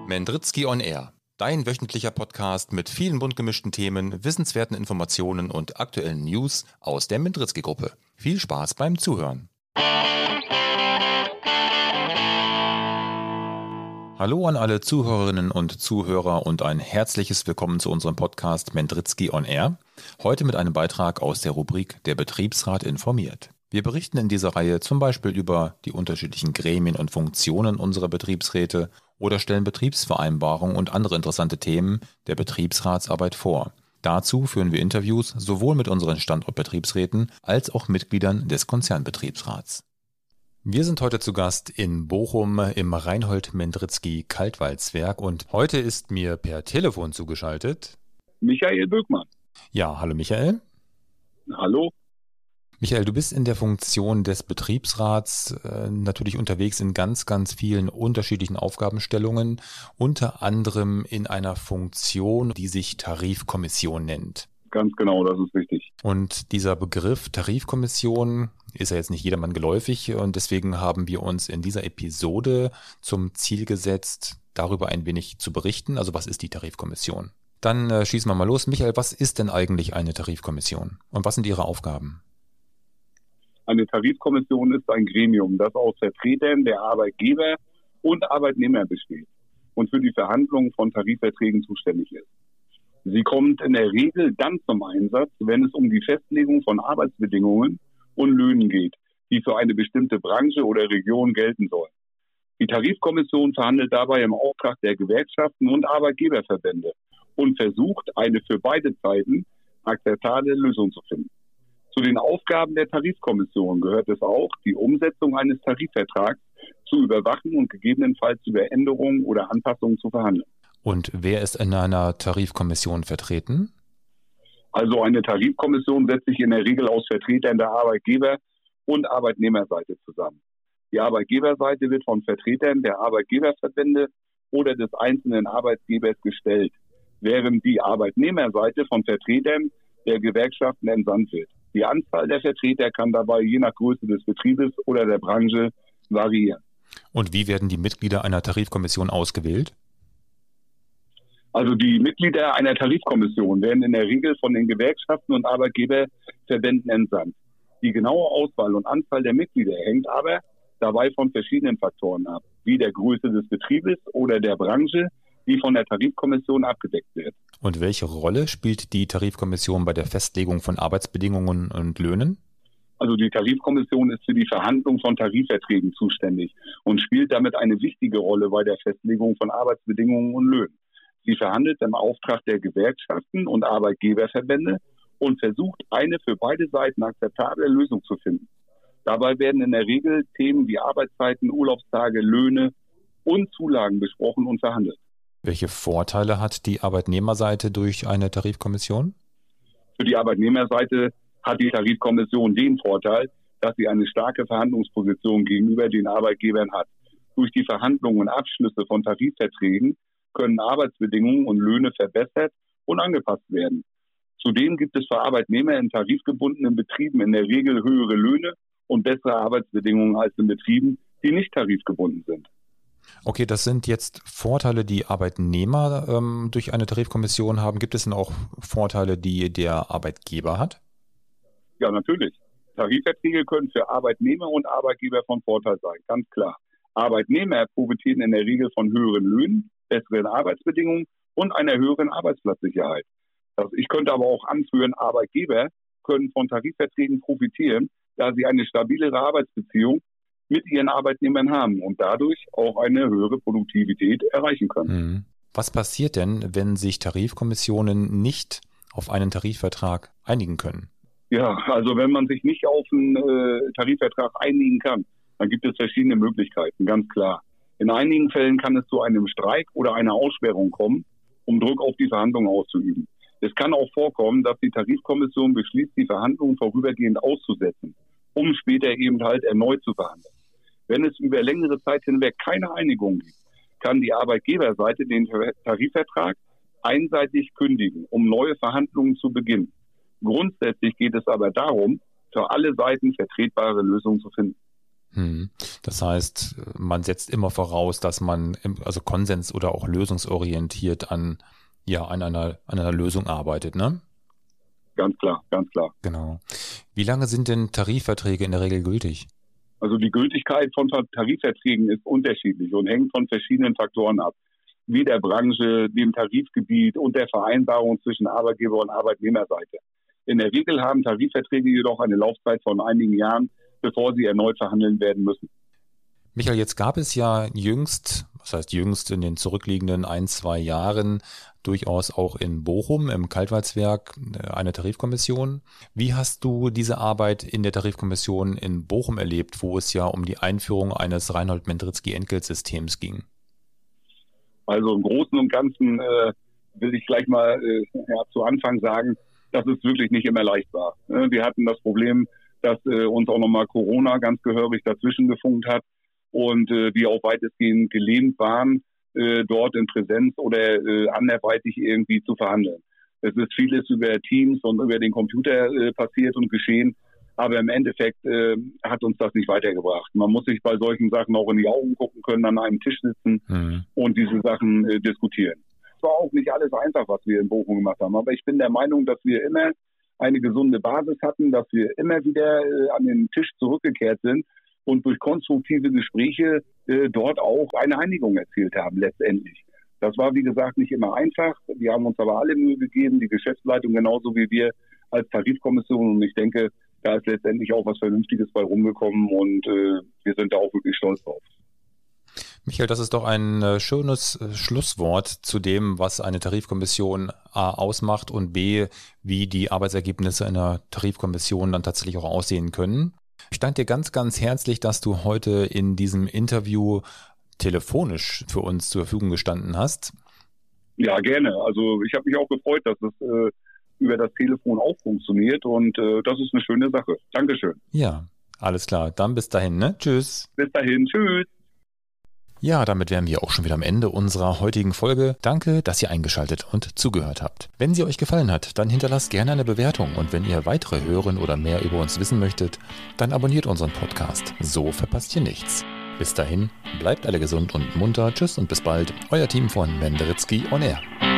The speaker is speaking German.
Mendritzky on Air, dein wöchentlicher Podcast mit vielen bunt gemischten Themen, wissenswerten Informationen und aktuellen News aus der Mendritzky-Gruppe. Viel Spaß beim Zuhören. Hallo an alle Zuhörerinnen und Zuhörer und ein herzliches Willkommen zu unserem Podcast Mendritzky on Air. Heute mit einem Beitrag aus der Rubrik Der Betriebsrat informiert. Wir berichten in dieser Reihe zum Beispiel über die unterschiedlichen Gremien und Funktionen unserer Betriebsräte oder stellen Betriebsvereinbarungen und andere interessante Themen der Betriebsratsarbeit vor. Dazu führen wir Interviews sowohl mit unseren Standortbetriebsräten als auch Mitgliedern des Konzernbetriebsrats. Wir sind heute zu Gast in Bochum im Reinhold Mendritzky Kaltwalzwerk und heute ist mir per Telefon zugeschaltet Michael Böckmann. Ja, hallo Michael. Hallo. Michael, du bist in der Funktion des Betriebsrats natürlich unterwegs in ganz vielen unterschiedlichen Aufgabenstellungen, unter anderem in einer Funktion, die sich Tarifkommission nennt. Ganz genau, das ist richtig. Und dieser Begriff Tarifkommission ist ja jetzt nicht jedermann geläufig und deswegen haben wir uns in dieser Episode zum Ziel gesetzt, darüber ein wenig zu berichten. Also was ist die Tarifkommission? Dann schießen wir mal los. Michael, was ist denn eigentlich eine Tarifkommission und was sind ihre Aufgaben? Eine Tarifkommission ist ein Gremium, das aus Vertretern der Arbeitgeber und Arbeitnehmer besteht und für die Verhandlung von Tarifverträgen zuständig ist. Sie kommt in der Regel dann zum Einsatz, wenn es um die Festlegung von Arbeitsbedingungen und Löhnen geht, die für eine bestimmte Branche oder Region gelten sollen. Die Tarifkommission verhandelt dabei im Auftrag der Gewerkschaften und Arbeitgeberverbände und versucht, eine für beide Seiten akzeptable Lösung zu finden. Zu den Aufgaben der Tarifkommission gehört es auch, die Umsetzung eines Tarifvertrags zu überwachen und gegebenenfalls über Änderungen oder Anpassungen zu verhandeln. Und wer ist in einer Tarifkommission vertreten? Also eine Tarifkommission setzt sich in der Regel aus Vertretern der Arbeitgeber- und Arbeitnehmerseite zusammen. Die Arbeitgeberseite wird von Vertretern der Arbeitgeberverbände oder des einzelnen Arbeitgebers gestellt, während die Arbeitnehmerseite von Vertretern der Gewerkschaften entsandt wird. Die Anzahl der Vertreter kann dabei je nach Größe des Betriebes oder der Branche variieren. Und wie werden die Mitglieder einer Tarifkommission ausgewählt? Also die Mitglieder einer Tarifkommission werden in der Regel von den Gewerkschaften und Arbeitgeberverbänden entsandt. Die genaue Auswahl und Anzahl der Mitglieder hängt aber dabei von verschiedenen Faktoren ab, wie der Größe des Betriebes oder der Branche, die von der Tarifkommission abgedeckt wird. Und welche Rolle spielt die Tarifkommission bei der Festlegung von Arbeitsbedingungen und Löhnen? Also die Tarifkommission ist für die Verhandlung von Tarifverträgen zuständig und spielt damit eine wichtige Rolle bei der Festlegung von Arbeitsbedingungen und Löhnen. Sie verhandelt im Auftrag der Gewerkschaften und Arbeitgeberverbände und versucht, eine für beide Seiten akzeptable Lösung zu finden. Dabei werden in der Regel Themen wie Arbeitszeiten, Urlaubstage, Löhne und Zulagen besprochen und verhandelt. Welche Vorteile hat die Arbeitnehmerseite durch eine Tarifkommission? Für die Arbeitnehmerseite hat die Tarifkommission den Vorteil, dass sie eine starke Verhandlungsposition gegenüber den Arbeitgebern hat. Durch die Verhandlungen und Abschlüsse von Tarifverträgen können Arbeitsbedingungen und Löhne verbessert und angepasst werden. Zudem gibt es für Arbeitnehmer in tarifgebundenen Betrieben in der Regel höhere Löhne und bessere Arbeitsbedingungen als in Betrieben, die nicht tarifgebunden sind. Okay, das sind jetzt Vorteile, die Arbeitnehmer durch eine Tarifkommission haben. Gibt es denn auch Vorteile, die der Arbeitgeber hat? Ja, natürlich. Tarifverträge können für Arbeitnehmer und Arbeitgeber von Vorteil sein, ganz klar. Arbeitnehmer profitieren in der Regel von höheren Löhnen, besseren Arbeitsbedingungen und einer höheren Arbeitsplatzsicherheit. Ich könnte aber auch anführen, Arbeitgeber können von Tarifverträgen profitieren, da sie eine stabilere Arbeitsbeziehung mit ihren Arbeitnehmern haben und dadurch auch eine höhere Produktivität erreichen können. Was passiert denn, wenn sich Tarifkommissionen nicht auf einen Tarifvertrag einigen können? Ja, also wenn man sich nicht auf einen Tarifvertrag einigen kann, dann gibt es verschiedene Möglichkeiten, ganz klar. In einigen Fällen kann es zu einem Streik oder einer Aussperrung kommen, um Druck auf die Verhandlungen auszuüben. Es kann auch vorkommen, dass die Tarifkommission beschließt, die Verhandlungen vorübergehend auszusetzen, um später eben halt erneut zu verhandeln. Wenn es über längere Zeit hinweg keine Einigung gibt, kann die Arbeitgeberseite den Tarifvertrag einseitig kündigen, um neue Verhandlungen zu beginnen. Grundsätzlich geht es aber darum, für alle Seiten vertretbare Lösungen zu finden. Das heißt, man setzt immer voraus, dass man also konsens- oder auch lösungsorientiert an einer Lösung arbeitet, ne? Ganz klar, ganz klar. Genau. Wie lange sind denn Tarifverträge in der Regel gültig? Also die Gültigkeit von Tarifverträgen ist unterschiedlich und hängt von verschiedenen Faktoren ab, wie der Branche, dem Tarifgebiet und der Vereinbarung zwischen Arbeitgeber- und Arbeitnehmerseite. In der Regel haben Tarifverträge jedoch eine Laufzeit von einigen Jahren, bevor sie erneut verhandeln werden müssen. Michael, jetzt gab es ja jüngst in den zurückliegenden 1-2 Jahren, durchaus auch in Bochum im Kaltwalzwerk eine Tarifkommission. Wie hast du diese Arbeit in der Tarifkommission in Bochum erlebt, wo es ja um die Einführung eines Reinhold-Mendritzky-Entgeltsystems ging? Also im Großen und Ganzen will ich gleich mal zu Anfang sagen, dass es wirklich nicht immer leicht war. Wir hatten das Problem, dass uns auch nochmal Corona ganz gehörig dazwischen gefunkt hat und wir auch weitestgehend gelähmt waren, dort in Präsenz oder anderweitig irgendwie zu verhandeln. Es ist vieles über Teams und über den Computer passiert und geschehen, aber im Endeffekt hat uns das nicht weitergebracht. Man muss sich bei solchen Sachen auch in die Augen gucken können, an einem Tisch sitzen und diese Sachen diskutieren. Es war auch nicht alles einfach, was wir in Bochum gemacht haben, aber ich bin der Meinung, dass wir immer eine gesunde Basis hatten, dass wir immer wieder an den Tisch zurückgekehrt sind und durch konstruktive Gespräche dort auch eine Einigung erzielt haben letztendlich. Das war, wie gesagt, nicht immer einfach. Wir haben uns aber alle Mühe gegeben, die Geschäftsleitung genauso wie wir als Tarifkommission. Und ich denke, da ist letztendlich auch was Vernünftiges bei rumgekommen und wir sind da auch wirklich stolz drauf. Michael, das ist doch ein schönes Schlusswort zu dem, was eine Tarifkommission A ausmacht und B, wie die Arbeitsergebnisse einer Tarifkommission dann tatsächlich auch aussehen können. Ich danke dir ganz, ganz herzlich, dass du heute in diesem Interview telefonisch für uns zur Verfügung gestanden hast. Ja, gerne. Also ich habe mich auch gefreut, dass es über das Telefon auch funktioniert und das ist eine schöne Sache. Dankeschön. Ja, alles klar. Dann bis dahin, ne? Tschüss. Bis dahin. Tschüss. Ja, damit wären wir auch schon wieder am Ende unserer heutigen Folge. Danke, dass ihr eingeschaltet und zugehört habt. Wenn sie euch gefallen hat, dann hinterlasst gerne eine Bewertung und wenn ihr weitere hören oder mehr über uns wissen möchtet, dann abonniert unseren Podcast. So verpasst ihr nichts. Bis dahin, bleibt alle gesund und munter. Tschüss und bis bald. Euer Team von Mendritzky on Air.